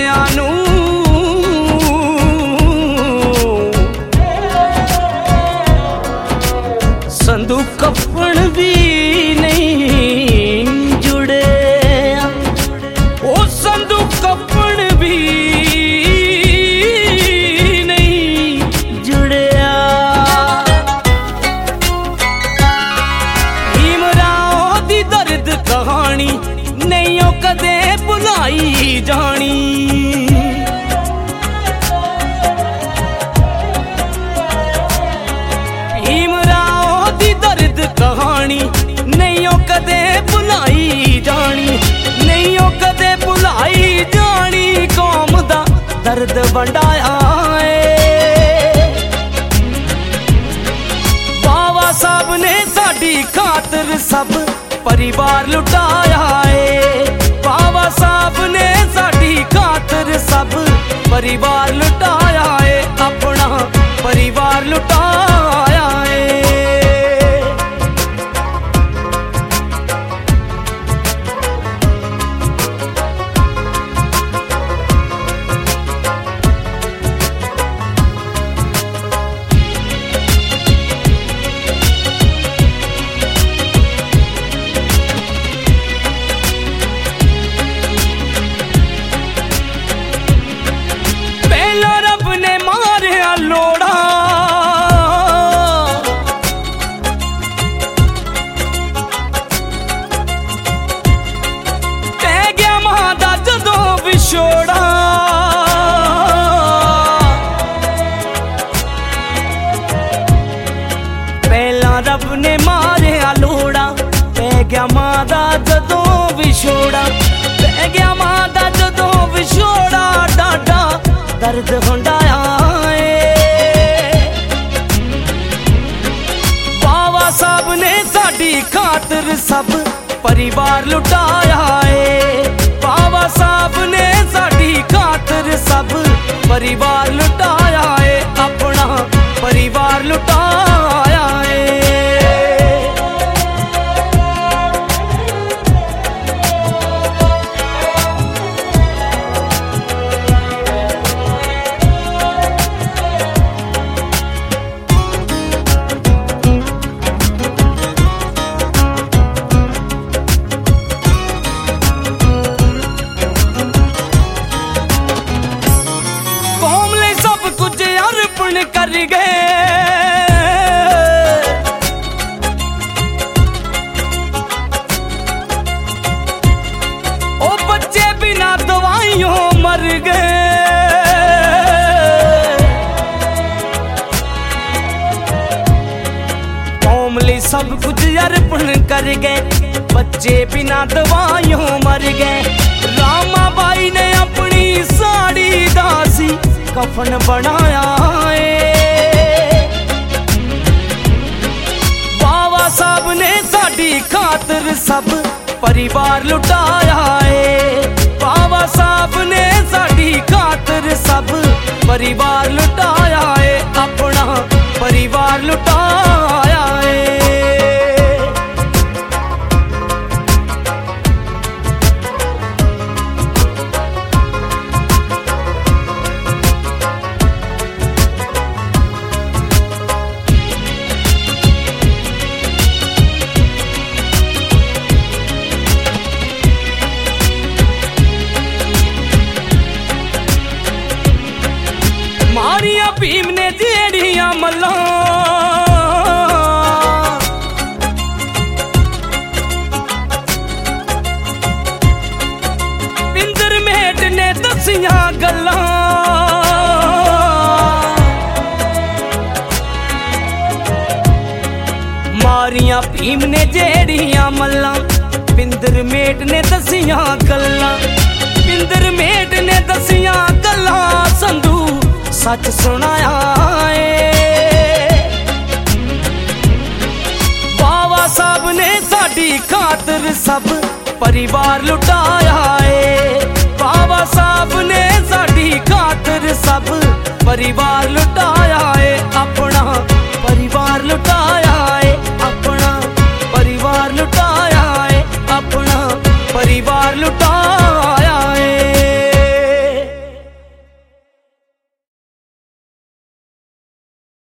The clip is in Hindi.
जुड़िया नू संधू कफन भी नहीं जुड़े, ओ संधू कफन भी नहीं जुड़िया। भीमराव दी दर्द कहानी नहीं ओ कदे भुलाई जानी। कहानी नहीं ओ कदे भुलाई जानी, नहीं ओ कदे भुलाई जानी। कौम दा दर्द वंडाया है, बाबा साहब ने साडी खातर सब परिवार लुटाया है। बाबा साहब ने साडी खातर सब परिवार लुटाया है, अपना परिवार लुटाया है। रब ने मारिया लोड़ा, पै गया मां दा जदों विछोड़ा, पै गया मां दा जदों विछोड़ा। डाडा दर्द हुंडाया है, बाबा साहब ने साडी खातर सब परिवार लुटाया है। बाबा साहब ने साडी खातर सब परिवार लुटाया है, अपना परिवार लुटाया है। कर गए ओ बच्चे बिना दवाइयों मर गए। कौम ले सब कुछ अर्पण कर गए, बच्चे बिना दवाइयों मर गए। रामा बाई ने अपनी साड़ी दासी कफन बनाया है, बाबा साहब ने साडी खातर सब परिवार लुटाया है। बाबा साहब ने साडी खातर सब परिवार लुटाया है, अपना परिवार लुटाया है। मारिया भीम ने जेड़ियां मल्लां, पिंदर मेट ने दसियां गल्लां। मारिया भीम ने जेड़ियां मल्लां, पिंदर मेट ने दसियां गल्लां। पिंदर मेट ने दसियां गल्लां, संधू सच सुनाया है। बाबा साहब ने साडी खातर सब परिवार लुटाया है। बाबा साहब ने साडी खातर सब परिवार लुटाया है, अपना परिवार लुटाया है, अपना परिवार लुटाया है, अपना परिवार लुटाया।